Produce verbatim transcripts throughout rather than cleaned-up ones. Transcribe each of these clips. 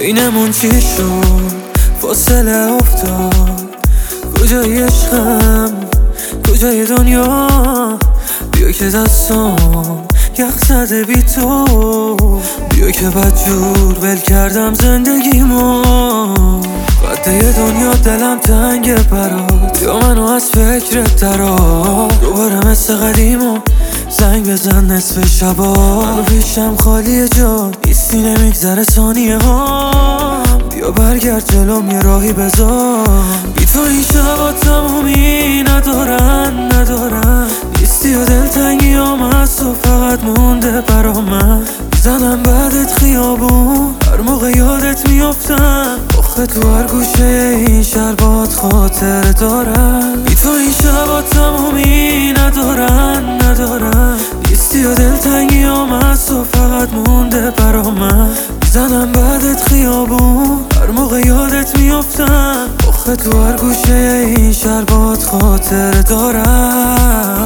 بینمون چی شد؟ فاصله افتاد. کجای عشقم؟ کجای دنیا؟ بیا که دستام یخ زده بی تو، بیا که بدجور ول کردم زندگیمو. قده دنیا دلم تنگه برات، یا منو از فکرت درار. دوباره مثل قدیمو زنگ بزن نصف شبا. منو پیشم خالیه جان، نیستی نمیگذره ثانیه ها. بیا برگرد جلوم یه راهی بذار. بی تو این شبا تمومی ندارن ندارن. نیستی و دلتنگی هم هست و فقط مونده برا من. میزنم بعدت خیابون، هر موقع یادت میافتم. آخه تو هر گوشه این شهر باد خاطر دارم. بی تو این شبا تمومی ندارن ندارن. نیستی و دلتنگی هم هست و فقط مونده برا من. میزنم بعدت خیابون، هر موقع یادت میافتم. آخه تو هر گوشه این شهر باد خاطر دارم.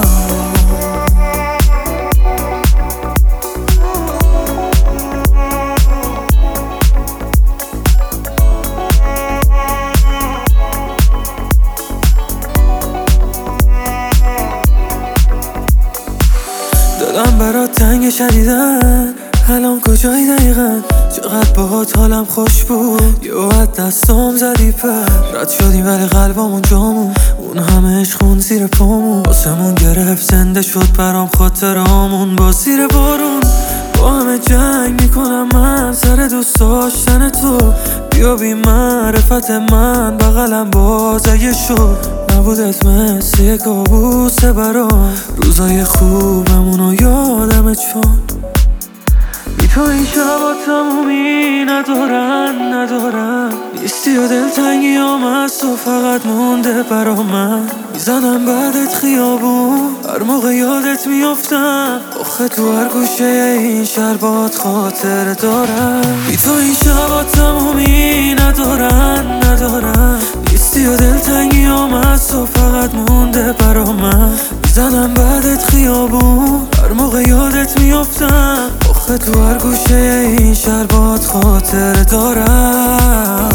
دلم برات تنگ شدیدن، الان کجایی دقیقا؟ چقدر باهات حالم خوش بود، یه وقت دستام زدی پر. رد شدیم ولی قلبمون جامون، اون همه عشقون زیر پامون. آسمون گرفت زنده شد برام خاطرامون. با زیر بارون با همه جنگ میکنم من سر دوست داشتن تو. بیا بی معرفت من بغلم باز اگه شد. نبودت مثل یه کابوسه برام، روزای خوبمونو یادمه چون بی تو این شبا تمومی ندارن ندارن. نیستی و دلتنگی هم هست و فقط مونده برا من. میزنم بعدت خیابون، هر موقع یادت میافتم. آخه تو هر گوشه این شهر باد خاطر دارم. بی تو این شبا تمومی ندارن ندارن. نیستی و دلتنگی هم هست و فقط مونده برا من. میزنم بعدت خیابون، هر موقع یادت میافتم. آخه تو هر گوشه این شهر باد خاطر دارم.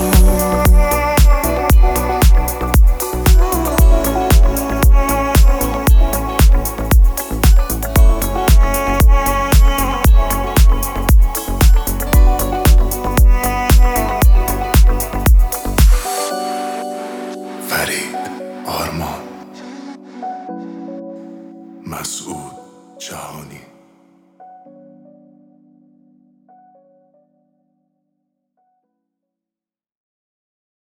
فرید آرمان مسعود جهانی